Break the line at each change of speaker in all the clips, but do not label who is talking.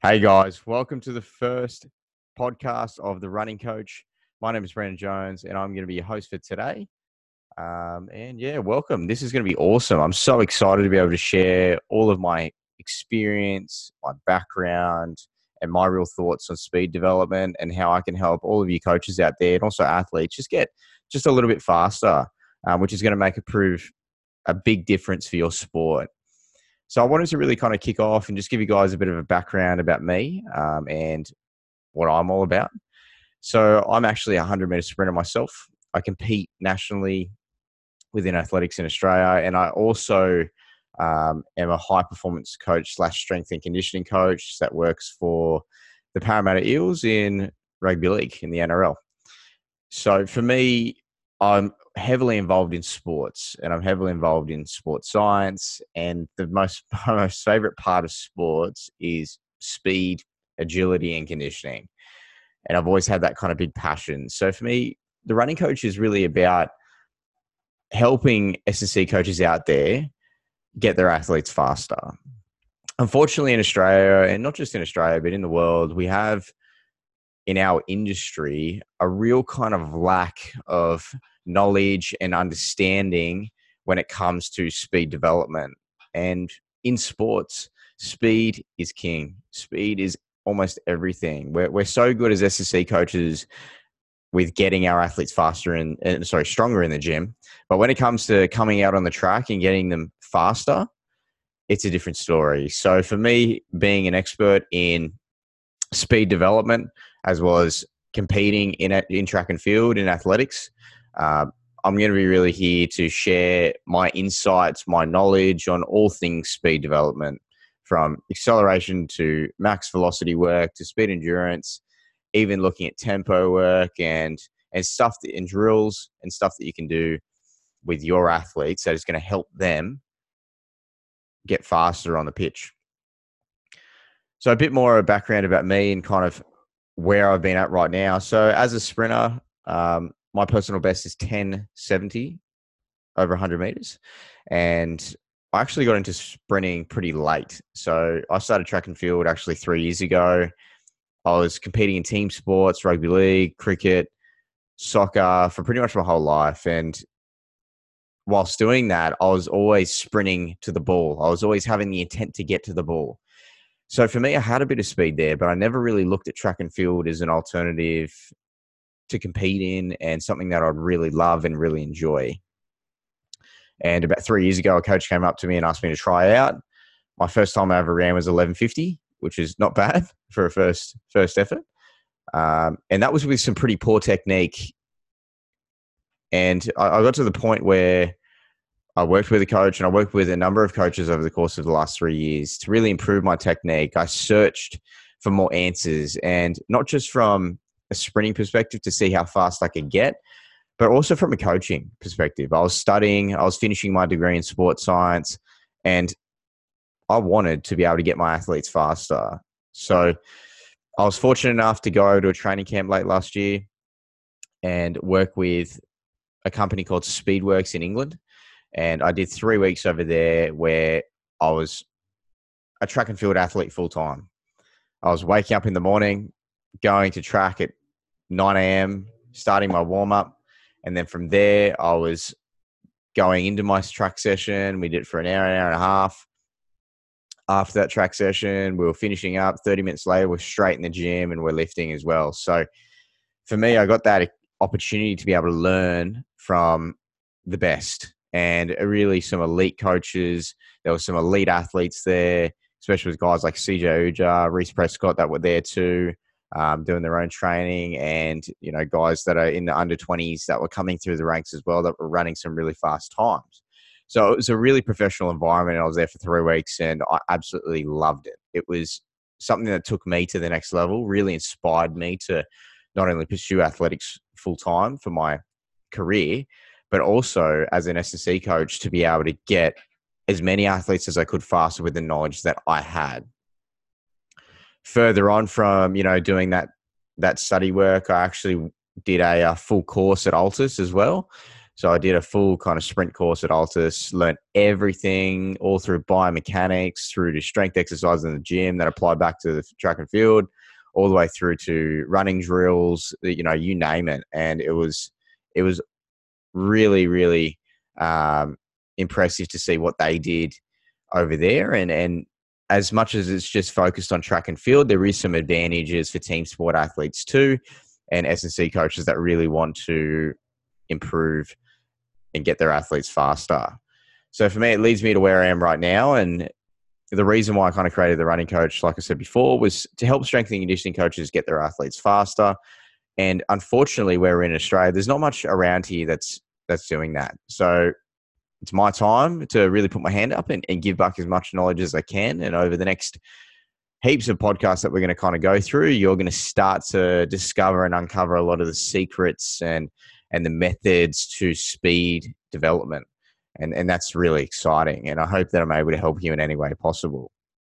Hey guys, welcome to the first podcast of The Running Coach. My name is Brandon Jones and I'm going to be your host for today. Welcome. This is going to be awesome. I'm so excited to be able to share all of my experience, my background, and my real thoughts on speed development and how I can help all of you coaches out there and also athletes just get just a little bit faster, which is going to prove a big difference for your sport. So I wanted to really kind of kick off and just give you guys a bit of a background about me and what I'm all about. So I'm actually a 100-meter sprinter myself. I compete nationally within athletics in Australia, and I also am a high-performance coach / strength and conditioning coach that works for the Parramatta Eels in rugby league in the NRL. So for me, I'm heavily involved in sports and I'm heavily involved in sports science. And my most favorite part of sports is speed, agility, and conditioning. And I've always had that kind of big passion. So for me, the running coach is really about helping S&C coaches out there get their athletes faster. Unfortunately, in Australia, and not just in Australia, but in the world, we have in our industry a real kind of lack of knowledge and understanding when it comes to speed development. And in sports, speed is king. Speed is almost everything. We're so good as S&C coaches with getting our athletes faster and stronger in the gym. But when it comes to coming out on the track and getting them faster, it's a different story. So for me, being an expert in speed development, as well as competing in track and field in athletics, I'm going to be really here to share my insights, my knowledge on all things speed development, from acceleration to max velocity work to speed endurance, even looking at tempo work and stuff and drills and stuff that you can do with your athletes that is going to help them get faster on the pitch. So a bit more of a background about me and kind of where I've been at right now. So as a sprinter, my personal best is 10:70 over 100 meters. And I actually got into sprinting pretty late. So I started track and field actually 3 years ago. I was competing in team sports, rugby league, cricket, soccer for pretty much my whole life. And whilst doing that, I was always sprinting to the ball. I was always having the intent to get to the ball. So for me, I had a bit of speed there, but I never really looked at track and field as an alternative to compete in and something that I'd really love and really enjoy. And about 3 years ago, a coach came up to me and asked me to try out. My first time I ever ran was 11:50, which is not bad for a first effort. And that was with some pretty poor technique. And I got to the point where I worked with a coach, and I worked with a number of coaches over the course of the last 3 years to really improve my technique. I searched for more answers, and not just from a sprinting perspective to see how fast I could get, but also from a coaching perspective. I was studying, I was finishing my degree in sports science, and I wanted to be able to get my athletes faster. So I was fortunate enough to go to a training camp late last year and work with a company called Speedworks in England. And I did 3 weeks over there where I was a track and field athlete full time. I was waking up in the morning, going to track at 9 a.m., starting my warm up. And then from there, I was going into my track session. We did it for an hour and a half. After that track session, we were finishing up. 30 minutes later, we're straight in the gym and we're lifting as well. So for me, I got that opportunity to be able to learn from the best. And really some elite coaches. There were some elite athletes there, especially with guys like CJ Uja, Reese Prescott that were there too, doing their own training. And, you know, guys that are in the under 20s that were coming through the ranks as well that were running some really fast times. So it was a really professional environment. I was there for 3 weeks and I absolutely loved it. It was something that took me to the next level, really inspired me to not only pursue athletics full time for my career, but also as an S&C coach to be able to get as many athletes as I could faster with the knowledge that I had. Further on from, you know, doing that study work, I actually did a full course at Altus as well. So I did a full kind of sprint course at Altus, learned everything all through biomechanics, through to strength exercise in the gym that applied back to the track and field, all the way through to running drills, you name it. And it was really, really impressive to see what they did over there. And as much as it's just focused on track and field, there is some advantages for team sport athletes too, and S&C coaches that really want to improve and get their athletes faster. So for me, it leads me to where I am right now. And the reason why I kind of created the running coach, like I said before, was to help strengthening and conditioning coaches get their athletes faster. And unfortunately, where we're in Australia, there's not much around here that's doing that. So it's my time to really put my hand up and give back as much knowledge as I can. And over the next heaps of podcasts that we're going to kind of go through, you're going to start to discover and uncover a lot of the secrets and the methods to speed development. And that's really exciting. And I hope that I'm able to help you in any way possible.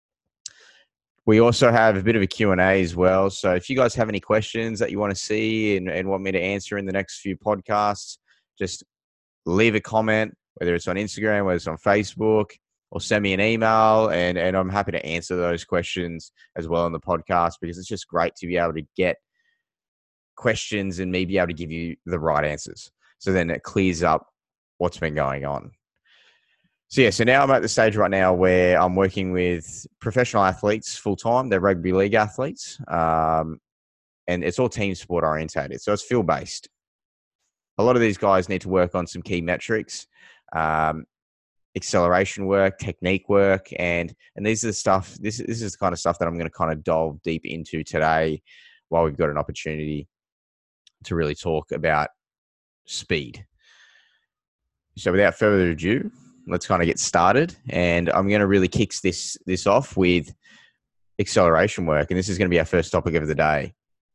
We also have a bit of a Q&A as well. So if you guys have any questions that you want to see and want me to answer in the next few podcasts, just leave a comment, whether it's on Instagram, whether it's on Facebook, or send me an email. And I'm happy to answer those questions as well on the podcast, because it's just great to be able to get questions and me be able to give you the right answers. So then it clears up what's been going on. So now I'm at the stage right now where I'm working with professional athletes full-time. They're rugby league athletes. And it's all team sport orientated. So it's field-based. A lot of these guys need to work on some key metrics, acceleration work, technique work, and these are the stuff. This is the kind of stuff that I'm going to kind of delve deep into today, while we've got an opportunity to really talk about speed. So without further ado, let's kind of get started. And I'm going to really kick this off with acceleration work. And this is going to be our first topic of the day.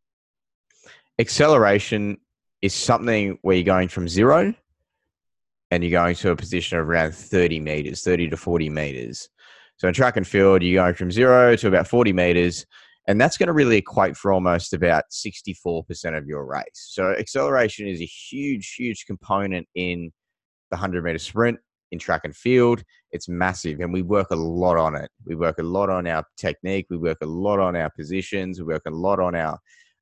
Acceleration is something where you're going from zero and you're going to a position of around 30 to 40 meters. So in track and field, you're going from 0 to about 40 meters. And that's going to really equate for almost about 64% of your race. So acceleration is a huge, huge component in the 100-meter sprint, in track and field. It's massive, and we work a lot on it. We work a lot on our technique. We work a lot on our positions. We work a lot on our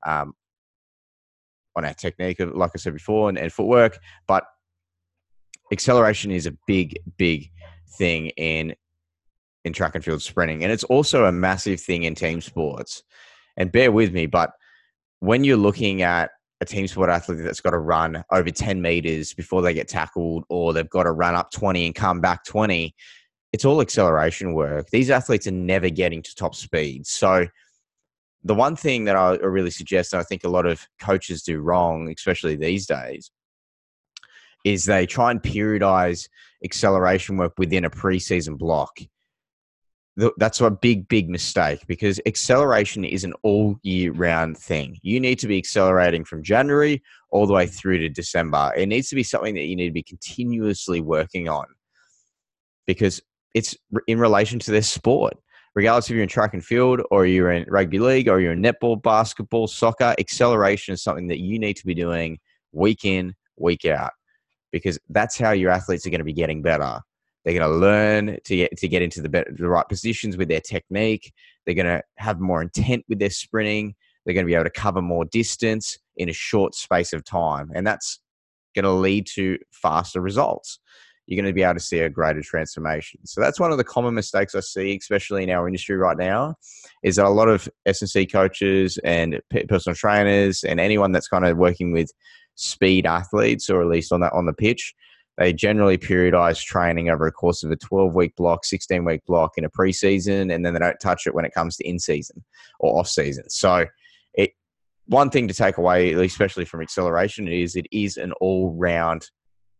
technique, like I said before, and footwork. But acceleration is a big, big thing in track and field sprinting. And it's also a massive thing in team sports. And bear with me, but when you're looking at a team sport athlete that's got to run over 10 meters before they get tackled, or they've got to run up 20 and come back 20, it's all acceleration work. These athletes are never getting to top speed. So the one thing that I really suggest, and I think a lot of coaches do wrong, especially these days, is they try and periodize acceleration work within a preseason block. That's a big, big mistake, because acceleration is an all year round thing. You need to be accelerating from January all the way through to December. It needs to be something that you need to be continuously working on, because it's in relation to their sport. Regardless if you're in track and field, or you're in rugby league, or you're in netball, basketball, soccer, acceleration is something that you need to be doing week in, week out, because that's how your athletes are going to be getting better. They're going to learn to get into the right positions with their technique. They're going to have more intent with their sprinting. They're going to be able to cover more distance in a short space of time. And that's going to lead to faster results. You're going to be able to see a greater transformation. So that's one of the common mistakes I see, especially in our industry right now, is that a lot of S&C coaches and personal trainers and anyone that's kind of working with speed athletes, or at least on the pitch, they generally periodize training over a course of a 12-week block, 16-week block in a preseason, and then they don't touch it when it comes to in-season or off-season. So one thing to take away, especially from acceleration, is it is an all-year-round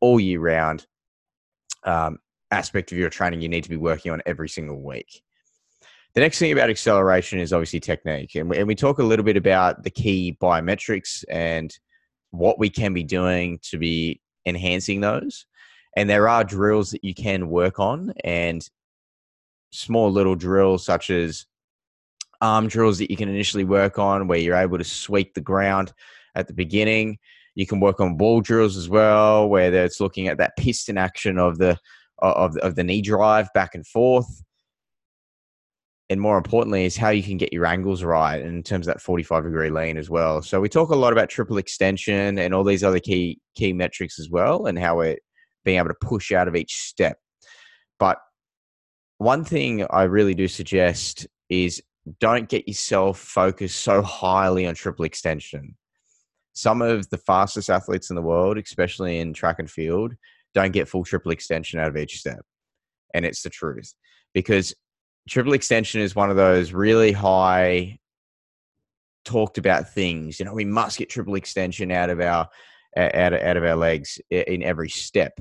aspect of your training you need to be working on every single week. The next thing about acceleration is obviously technique. And we talk a little bit about the key biometrics and what we can be doing to be enhancing those. And there are drills that you can work on, and small little drills such as arm drills that you can initially work on, where you're able to sweep the ground at the beginning. You can work on wall drills as well, where it's looking at that piston action of the knee drive back and forth. And more importantly, is how you can get your angles right in terms of that 45-degree lean as well. So we talk a lot about triple extension and all these other key metrics as well, and how we're being able to push out of each step. But one thing I really do suggest is don't get yourself focused so highly on triple extension. Some of the fastest athletes in the world, especially in track and field, don't get full triple extension out of each step. And it's the truth, because triple extension is one of those really high talked about things. We must get triple extension out of our legs in every step.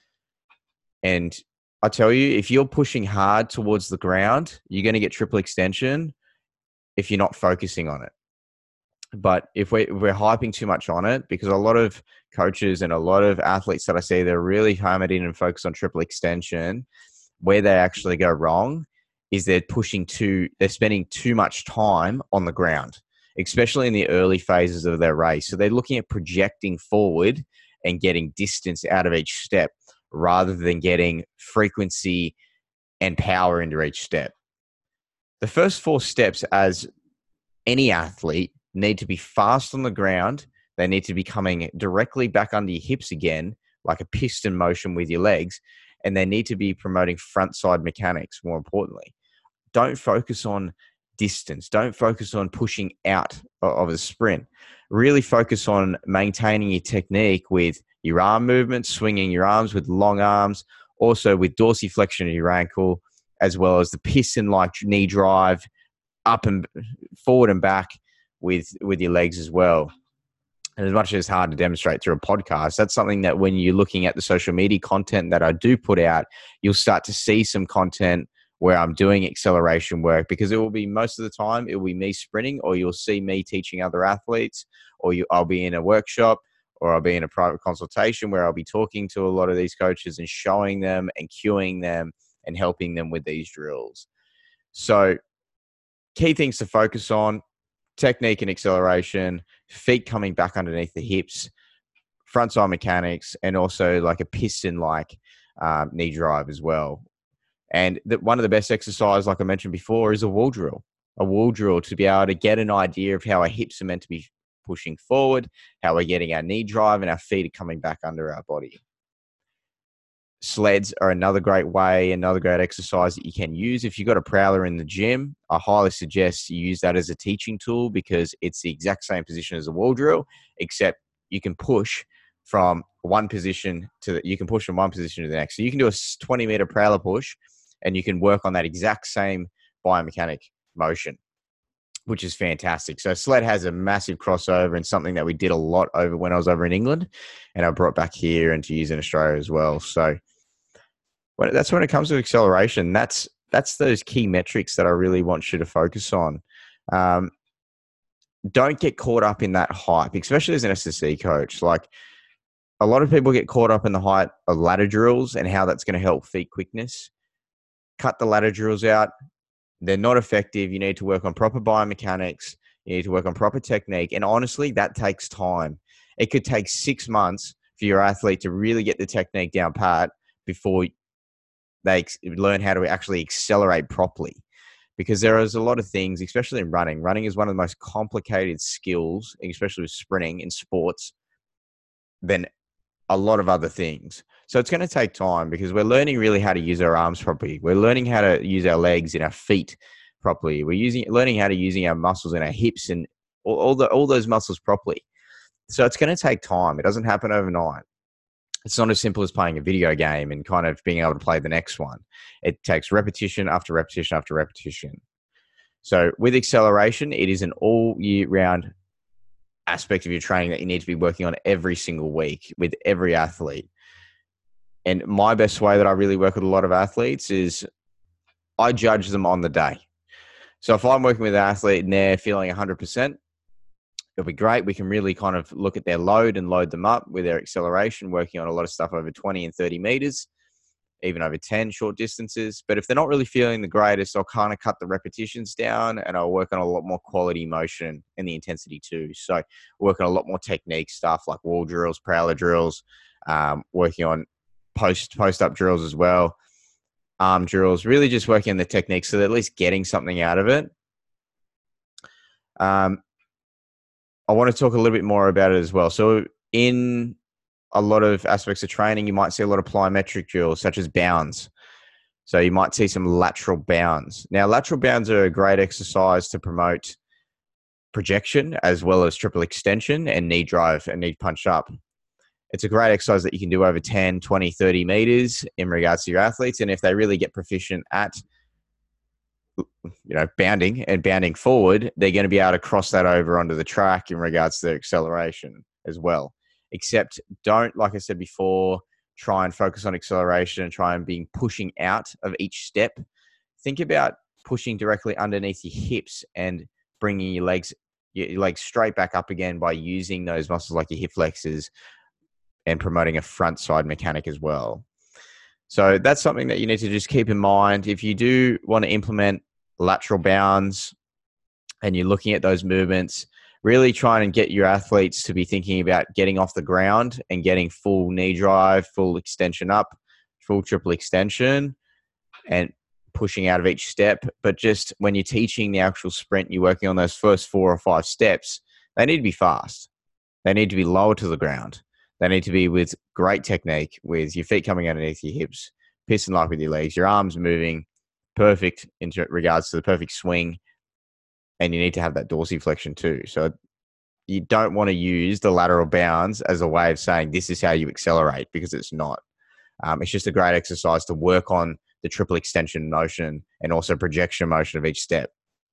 And I tell you, if you're pushing hard towards the ground, you're going to get triple extension if you're not focusing on it. But if we're hyping too much on it, because a lot of coaches and a lot of athletes that I see, they're really hammered in and focused on triple extension, where they actually go wrong is they're spending too much time on the ground, especially in the early phases of their race. So they're looking at projecting forward and getting distance out of each step, rather than getting frequency and power into each step. The first 4 steps, as any athlete, need to be fast on the ground. They need to be coming directly back under your hips again, like a piston motion with your legs. And they need to be promoting front side mechanics, more importantly. Don't focus on distance. Don't focus on pushing out of a sprint. Really focus on maintaining your technique with your arm movement, swinging your arms with long arms, also with dorsiflexion of your ankle, as well as the piston-like knee drive up and forward and back with your legs as well. And as much as it's hard to demonstrate through a podcast, that's something that when you're looking at the social media content that I do put out, you'll start to see some content where I'm doing acceleration work, because it will be most of the time, it will be me sprinting, or you'll see me teaching other athletes, or I'll be in a workshop, or I'll be in a private consultation where I'll be talking to a lot of these coaches and showing them and cueing them and helping them with these drills. So key things to focus on: technique and acceleration, feet coming back underneath the hips, front side mechanics, and also like a piston-like knee drive as well. And one of the best exercises, like I mentioned before, is a wall drill. A wall drill to be able to get an idea of how our hips are meant to be pushing forward, how we're getting our knee drive, and our feet are coming back under our body. Sleds are another great way, another great exercise that you can use. If you've got a prowler in the gym, I highly suggest you use that as a teaching tool, because it's the exact same position as a wall drill, except you can push from one position to the next. So you can do a 20-meter prowler push, and you can work on that exact same biomechanic motion, which is fantastic. So sled has a massive crossover, and something that we did a lot over when I was over in England, and I brought back here and to use in Australia as well. So that's when it comes to acceleration. That's those key metrics that I really want you to focus on. Don't get caught up in that hype, especially as an SSC coach. Like, a lot of people get caught up in the hype of ladder drills and how that's going to help feet quickness. Cut the ladder drills out. They're not effective. You need to work on proper biomechanics. You need to work on proper technique. And honestly, that takes time. It could take 6 months for your athlete to really get the technique down pat before they learn how to actually accelerate properly. Because there is a lot of things, especially in running. Running is one of the most complicated skills, especially with sprinting in sports, than a lot of other things. So it's going to take time, because we're learning really how to use our arms properly. We're learning how to use our legs and our feet properly. We're learning how to using our muscles and our hips and all those muscles properly. So it's going to take time. It doesn't happen overnight. It's not as simple as playing a video game and kind of being able to play the next one. It takes repetition after repetition after repetition. So with acceleration, it is an all year round aspect of your training that you need to be working on every single week with every athlete. And my best way that I really work with a lot of athletes is I judge them on the day. So if I'm working with an athlete and they're feeling 100%, it'll be great. We can really kind of look at their load and load them up with their acceleration, working on a lot of stuff over 20 and 30 meters. even over 10 short distances. But if they're not really feeling the greatest, I'll kind of cut the repetitions down and I'll work on a lot more quality motion and the intensity too. So work on a lot more technique stuff like wall drills, prowler drills, working on post-up drills as well, arm drills, really just working on the technique so they're at least getting something out of it. I want to talk a little bit more about it as well. So in a lot of aspects of training, you might see a lot of plyometric drills, such as bounds. So you might see some lateral bounds. Now, lateral bounds are a great exercise to promote projection as well as triple extension and knee drive and knee punch up. It's a great exercise that you can do over 10, 20, 30 meters in regards to your athletes. And if they really get proficient at bounding forward, they're going to be able to cross that over onto the track in regards to their acceleration as well. Except don't, like I said before, try and focus on acceleration and try and being pushing out of each step. Think about pushing directly underneath your hips and bringing your legs straight back up again by using those muscles like your hip flexors and promoting a front side mechanic as well. So that's something that you need to just keep in mind. If you do want to implement lateral bounds and you're looking at those movements, really trying and get your athletes to be thinking about getting off the ground and getting full knee drive, full extension up, full triple extension, and pushing out of each step. But just when you're teaching the actual sprint, you're working on those first 4 or 5 steps, they need to be fast. They need to be lower to the ground. They need to be with great technique, with your feet coming underneath your hips, piston like with your legs, your arms moving perfect in regards to the perfect swing. And you need to have that dorsiflexion too. So you don't want to use the lateral bounds as a way of saying this is how you accelerate, because it's not. It's just a great exercise to work on the triple extension motion and also projection motion of each step.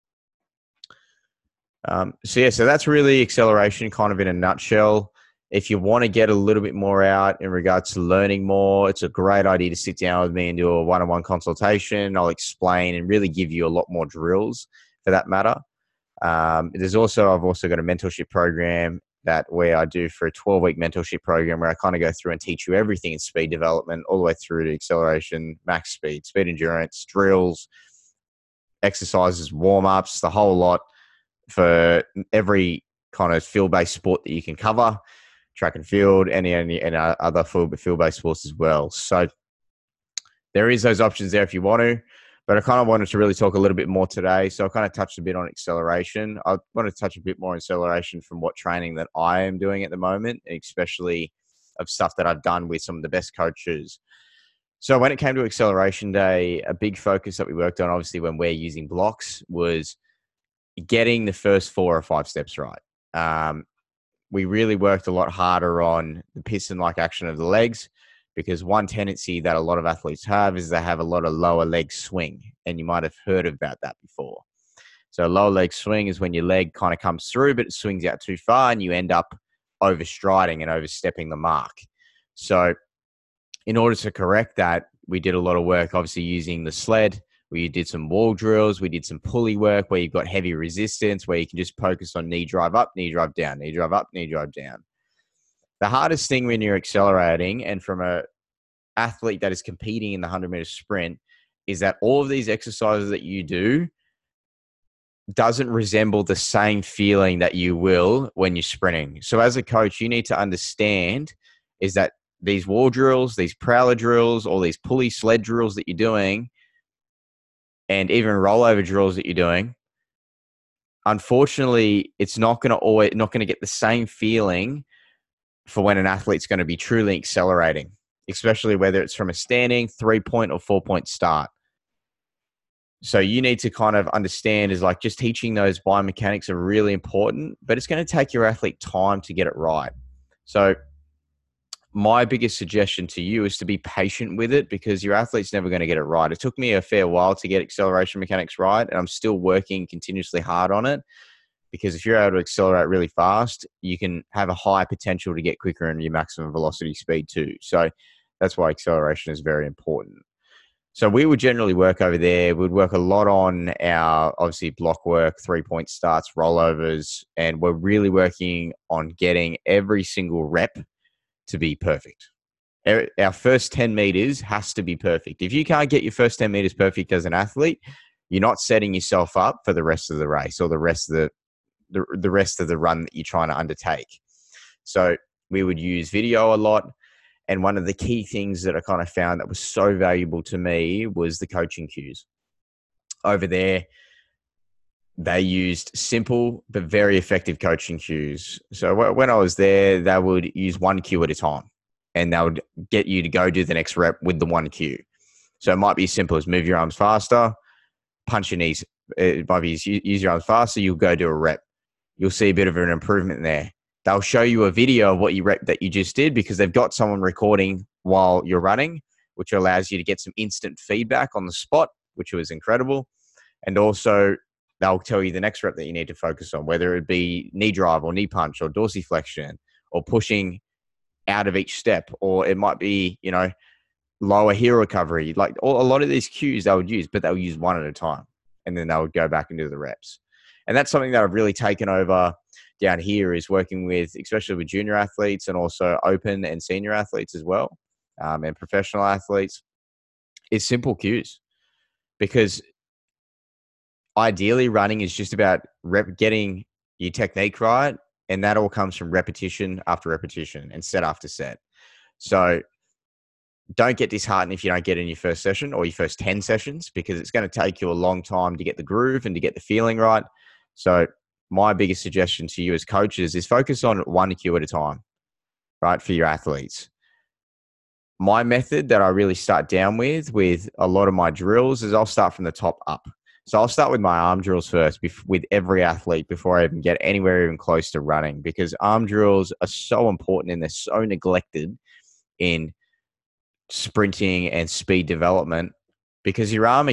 So that's really acceleration kind of in a nutshell. If you want to get a little bit more out in regards to learning more, it's a great idea to sit down with me and do a one-on-one consultation. I'll explain and really give you a lot more drills for that matter. I've also got a mentorship program where I do for a 12-week mentorship program where I kind of go through and teach you everything in speed development, all the way through to acceleration, max speed endurance, drills, exercises, warm-ups, the whole lot for every kind of field-based sport that you can cover, track and field, and other field-based sports as well. So there is those options there if you want to. But I kind of wanted to really talk a little bit more today. So I kind of touched a bit on acceleration. I want to touch a bit more on acceleration from what training that I am doing at the moment, especially of stuff that I've done with some of the best coaches. So when it came to Acceleration Day, a big focus that we worked on, obviously when we're using blocks, was getting the first 4 or 5 steps right. We really worked a lot harder on the piston-like action of the legs, because one tendency that a lot of athletes have is they have a lot of lower leg swing, and you might have heard about that before. So lower leg swing is when your leg kind of comes through, but it swings out too far and you end up overstriding and overstepping the mark. So in order to correct that, we did a lot of work, obviously using the sled. We did some wall drills. We did some pulley work where you've got heavy resistance, where you can just focus on knee drive up, knee drive down, knee drive up, knee drive down. The hardest thing when you're accelerating, and from an athlete that is competing in the 100-meter sprint, is that all of these exercises that you do doesn't resemble the same feeling that you will when you're sprinting. So as a coach, you need to understand is that these wall drills, these prowler drills, all these pulley sled drills that you're doing, and even rollover drills that you're doing, unfortunately, it's not going to get the same feeling for when an athlete's going to be truly accelerating, especially whether it's from a standing 3-point or 4-point start. So you need to kind of understand is like just teaching those biomechanics are really important, but it's going to take your athlete time to get it right. So my biggest suggestion to you is to be patient with it, because your athlete's never going to get it right. It took me a fair while to get acceleration mechanics right, and I'm still working continuously hard on it, because if you're able to accelerate really fast, you can have a high potential to get quicker in your maximum velocity speed too. So that's why acceleration is very important. So we would generally work over there. We'd work a lot on our, obviously, block work, 3-point starts, rollovers, and we're really working on getting every single rep to be perfect. Our first 10 meters has to be perfect. If you can't get your first 10 meters perfect as an athlete, you're not setting yourself up for the rest of the race or the rest of the rest of the run that you're trying to undertake. So we would use video a lot. And one of the key things that I kind of found that was so valuable to me was the coaching cues. Over there, they used simple but very effective coaching cues. So when I was there, they would use one cue at a time, and they would get you to go do the next rep with the one cue. So it might be as simple as move your arms faster, punch your knees. It might be use your arms faster, you'll go do a rep. You'll see a bit of an improvement there. They'll show you a video of what you rep that you just did because they've got someone recording while you're running, which allows you to get some instant feedback on the spot, which was incredible. And also, they'll tell you the next rep that you need to focus on, whether it be knee drive or knee punch or dorsiflexion or pushing out of each step, or it might be, lower heel recovery. Like a lot of these cues they would use, but they'll use one at a time, and then they would go back and do the reps. And that's something that I've really taken over down here, is working with, especially with junior athletes and also open and senior athletes as well, and professional athletes, is simple cues. Because ideally running is just about getting your technique right, and that all comes from repetition after repetition and set after set. So don't get disheartened if you don't get in your first session or your first 10 sessions, because it's going to take you a long time to get the groove and to get the feeling right. So my biggest suggestion to you as coaches is focus on one cue at a time, right, for your athletes. My method that I really start down with a lot of my drills is I'll start from the top up. So I'll start with my arm drills first with every athlete before I even get anywhere even close to running, because arm drills are so important and they're so neglected in sprinting and speed development, because your arm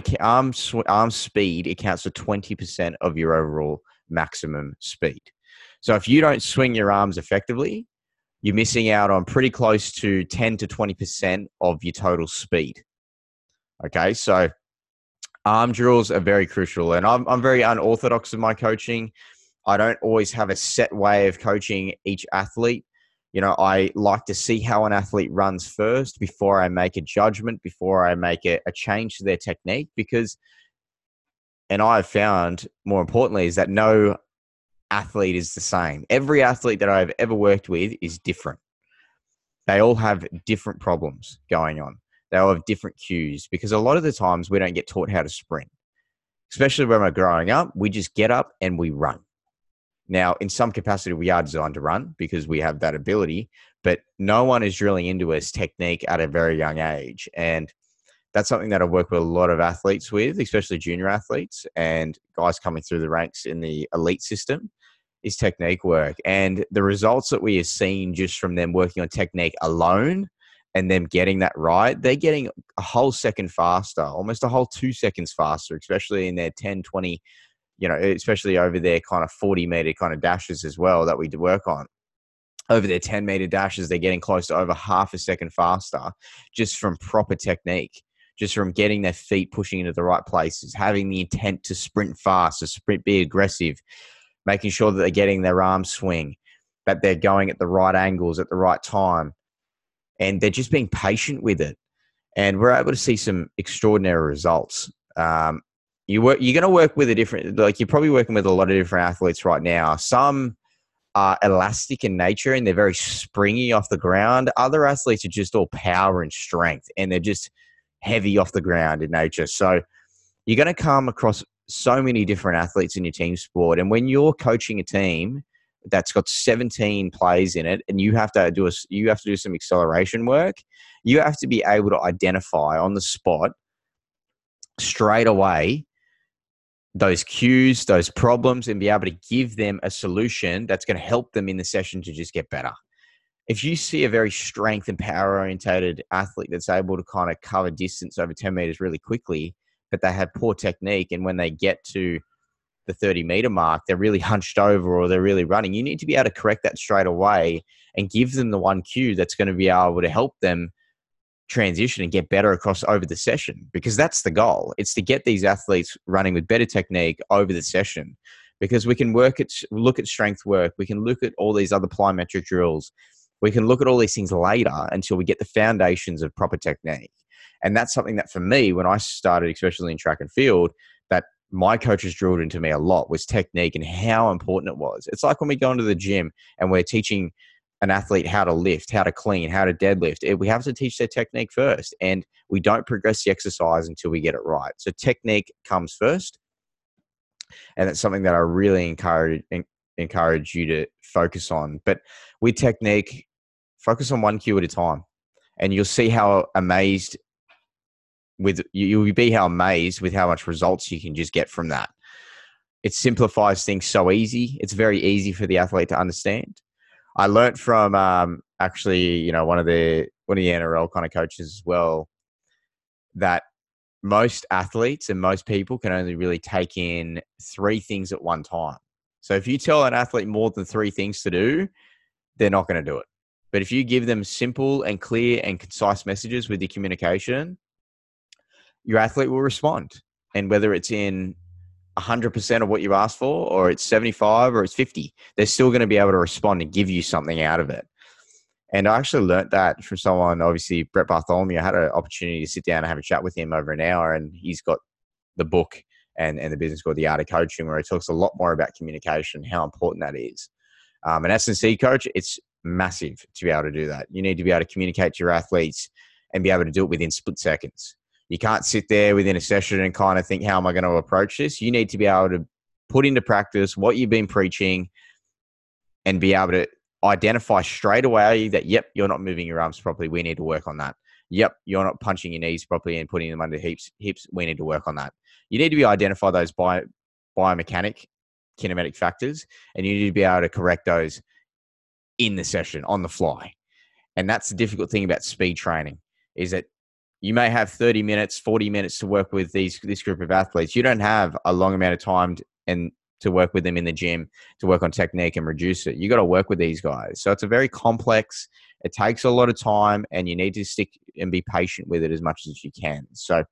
speed accounts for 20% of your overall maximum speed. So if you don't swing your arms effectively, you're missing out on pretty close to 10 to 20% of your total speed. Okay, so arm drills are very crucial, and I'm very unorthodox in my coaching. I don't always have a set way of coaching each athlete. I like to see how an athlete runs first before I make a judgment, before I make a change to their technique, and I've found, more importantly, is that no athlete is the same. Every athlete that I've ever worked with is different. They all have different problems going on. They all have different cues, because a lot of the times we don't get taught how to sprint. Especially when we're growing up, we just get up and we run. Now, in some capacity, we are designed to run because we have that ability, but no one is drilling into us technique at a very young age. And that's something that I work with a lot of athletes with, especially junior athletes and guys coming through the ranks in the elite system, is technique work. And the results that we have seen just from them working on technique alone and them getting that right, they're getting a whole second faster, almost a whole 2 seconds faster, especially in their 10, 20, especially over their kind of 40-meter kind of dashes as well that we do work on. Over their 10-meter dashes, they're getting close to over half a second faster just from proper technique, just from getting their feet pushing into the right places, having the intent to sprint fast, to sprint, be aggressive, making sure that they're getting their arm swing, that they're going at the right angles at the right time, and they're just being patient with it. And we're able to see some extraordinary results. You're going to work with you're probably working with a lot of different athletes right now. Some are elastic in nature and they're very springy off the ground. Other athletes are just all power and strength, and they're just heavy off the ground in nature. So you're going to come across so many different athletes in your team sport. And when you're coaching a team that's got 17 plays in it, and you have to do some acceleration work, you have to be able to identify on the spot straight away those cues, those problems, and be able to give them a solution that's going to help them in the session to just get better. If you see a very strength and power orientated athlete that's able to kind of cover distance over 10 meters really quickly, but they have poor technique, and when they get to the 30-meter mark, they're really hunched over or they're really running, you need to be able to correct that straight away and give them the one cue that's going to be able to help them transition and get better across over the session, because that's the goal. It's to get these athletes running with better technique over the session, because we can look at strength work. We can look at all these other plyometric drills We can look at all these things later until we get the foundations of proper technique. And that's something that for me, when I started, especially in track and field, that my coaches drilled into me a lot was technique and how important it was. It's like when we go into the gym and we're teaching an athlete how to lift, how to clean, how to deadlift. We have to teach their technique first, and we don't progress the exercise until we get it right. So technique comes first, and it's something that I really encourage you to focus on. But with technique, focus on one cue at a time, and you'll see how amazed you'll be how amazed with how much results you can just get from that. It simplifies things so easy. It's very easy for the athlete to understand. I learned from actually, one of the NRL kind of coaches as well, that most athletes and most people can only really take in 3 things at one time. So if you tell an athlete more than 3 things to do, they're not going to do it. But if you give them simple and clear and concise messages with your communication, your athlete will respond. And whether it's in 100% of what you asked for, or it's 75 or it's 50, they're still going to be able to respond and give you something out of it. And I actually learnt that from someone, obviously Brett Bartholomew. I had an opportunity to sit down and have a chat with him over an hour, and he's got the book and the business called The Art of Coaching, where he talks a lot more about communication, how important that is. An S&C coach, it's massive to be able to do that. You need to be able to communicate to your athletes and be able to do it within split seconds. You can't sit there within a session and kind of think, how am I going to approach this? You need to be able to put into practice what you've been preaching and be able to identify straight away that, yep, you're not moving your arms properly. We need to work on that. Yep, you're not punching your knees properly and putting them under hips. We need to work on that. You need to be identify those biomechanic, kinematic factors, and you need to be able to correct those in the session, on the fly. And that's the difficult thing about speed training, is that you may have 30 minutes, 40 minutes to work with this group of athletes. You don't have a long amount of time to work with them in the gym, to work on technique and reduce it. You got to work with these guys. So it's a very complex, it takes a lot of time, and you need to stick and be patient with it as much as you can. So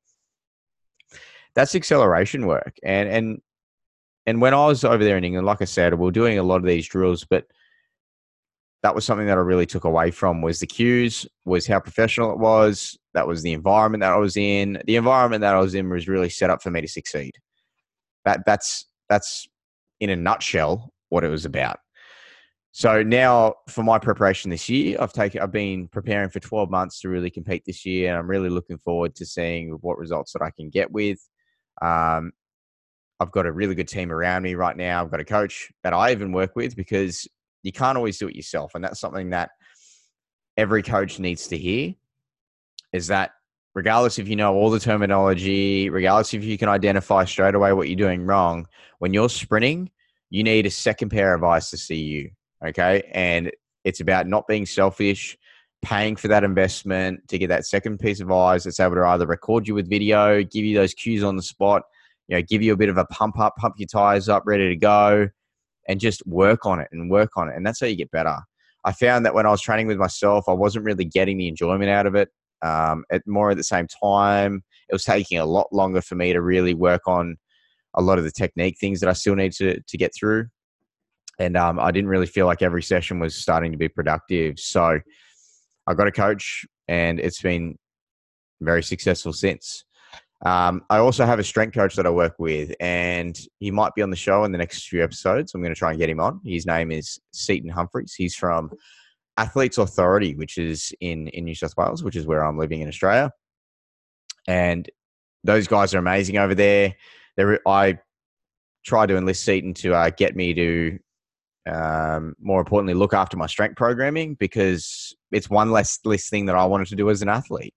that's acceleration work. And when I was over there in England, like I said, we were doing a lot of these drills, but that was something that I really took away from, was the cues, was how professional it was. That was the environment that I was in. The environment that I was in was really set up for me to succeed. That's in a nutshell what it was about. So now for my preparation this year, I've been preparing for 12 months to really compete this year, and I'm really looking forward to seeing what results that I can get with. I've got a really good team around me right now. I've got a coach that I even work with, because you can't always do it yourself. And that's something that every coach needs to hear, is that regardless if you know all the terminology, regardless if you can identify straight away what you're doing wrong, when you're sprinting, you need a second pair of eyes to see you. Okay. And it's about not being selfish, paying for that investment to get that second piece of eyes that's able to either record you with video, give you those cues on the spot, give you a bit of a pump your tires up, ready to go, and just work on it. And that's how you get better. I found that when I was training with myself, I wasn't really getting the enjoyment out of it. At the same time, it was taking a lot longer for me to really work on a lot of the technique things that I still need to get through. And I didn't really feel like every session was starting to be productive. So I got a coach, and it's been very successful since. I also have a strength coach that I work with, and he might be on the show in the next few episodes. I'm going to try and get him on. His name is Seaton Humphreys. He's from Athletes Authority, which is in New South Wales, which is where I'm living in Australia. And those guys are amazing over there. I tried to enlist Seaton to get me to, more importantly, look after my strength programming, because it's one less thing that I wanted to do as an athlete.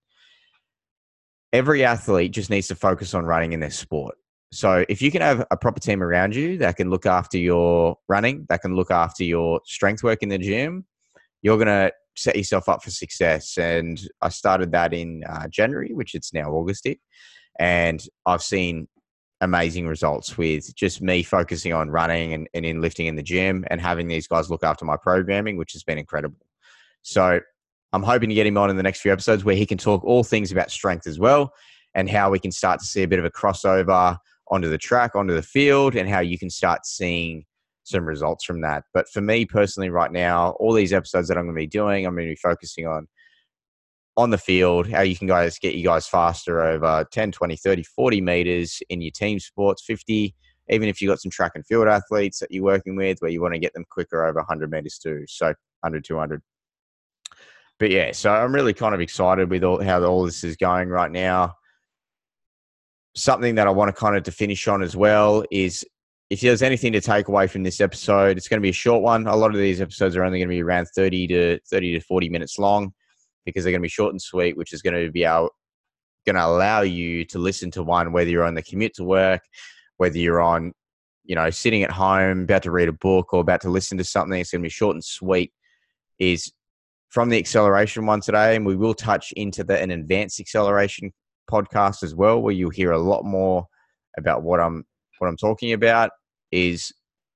Every athlete just needs to focus on running in their sport. So if you can have a proper team around you that can look after your running, that can look after your strength work in the gym, you're going to set yourself up for success. And I started that in January, which it's now August. And I've seen amazing results with just me focusing on running and in lifting in the gym, and having these guys look after my programming, which has been incredible. So I'm hoping to get him on in the next few episodes where he can talk all things about strength as well, and how we can start to see a bit of a crossover onto the track, onto the field, and how you can start seeing some results from that. But for me personally right now, all these episodes that I'm going to be doing, I'm going to be focusing on the field, how you can get you guys faster over 10, 20, 30, 40 meters in your team sports, 50, even if you've got some track and field athletes that you're working with where you want to get them quicker over 100 meters too. So 100, 200. But yeah, so I'm really kind of excited with how all this is going right now. Something that I want to kind of to finish on as well is if there's anything to take away from this episode, it's going to be a short one. A lot of these episodes are only going to be around 30 to 40 minutes long because they're going to be short and sweet, which is going to allow you to listen to one, whether you're on the commute to work, whether you're on, sitting at home, about to read a book or about to listen to something. It's going to be short and sweet. Is from the acceleration one today, and we will touch into an advanced acceleration podcast as well, where you'll hear a lot more about what I'm talking about. Is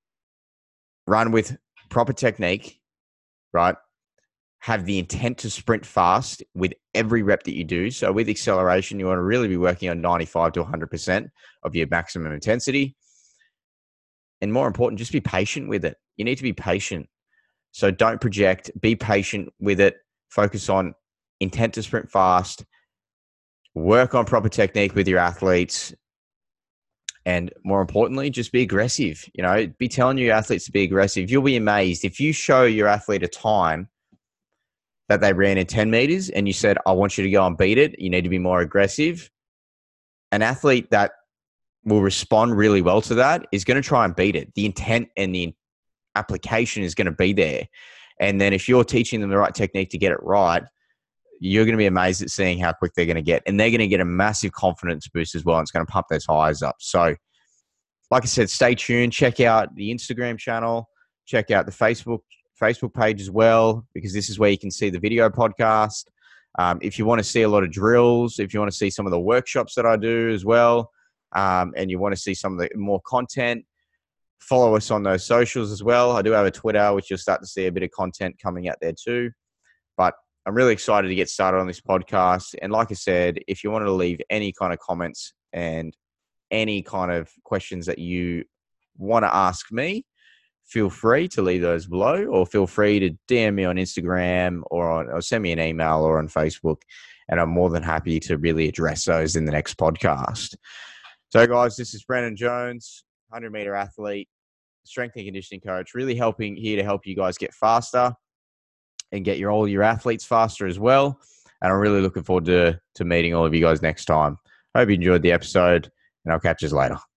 run with proper technique, right? Have the intent to sprint fast with every rep that you do. So with acceleration, you want to really be working on 95 to 100% of your maximum intensity. And more important, just be patient with it. You need to be patient. So don't project, be patient with it. Focus on intent to sprint fast, work on proper technique with your athletes. And more importantly, just be aggressive. Be telling your athletes to be aggressive. You'll be amazed if you show your athlete a time that they ran in 10 meters and you said, I want you to go and beat it. You need to be more aggressive. An athlete that will respond really well to that is going to try and beat it. The intent and the application is going to be there. And then if you're teaching them the right technique to get it right, you're going to be amazed at seeing how quick they're going to get. And they're going to get a massive confidence boost as well. And it's going to pump their tires up. So like I said, stay tuned. Check out the Instagram channel. Check out the Facebook page as well, because this is where you can see the video podcast. If you want to see a lot of drills, if you want to see some of the workshops that I do as well, and you want to see some of the more content, follow us on those socials as well. I do have a Twitter, which you'll start to see a bit of content coming out there too. But I'm really excited to get started on this podcast. And like I said, if you wanted to leave any kind of comments and any kind of questions that you want to ask me, feel free to leave those below, or feel free to DM me on Instagram or send me an email or on Facebook. And I'm more than happy to really address those in the next podcast. So guys, this is Brandon Jones, 100-meter athlete, strength and conditioning coach, really here to help you guys get faster and get all your athletes faster as well. And I'm really looking forward to meeting all of you guys next time. Hope you enjoyed the episode, and I'll catch you later.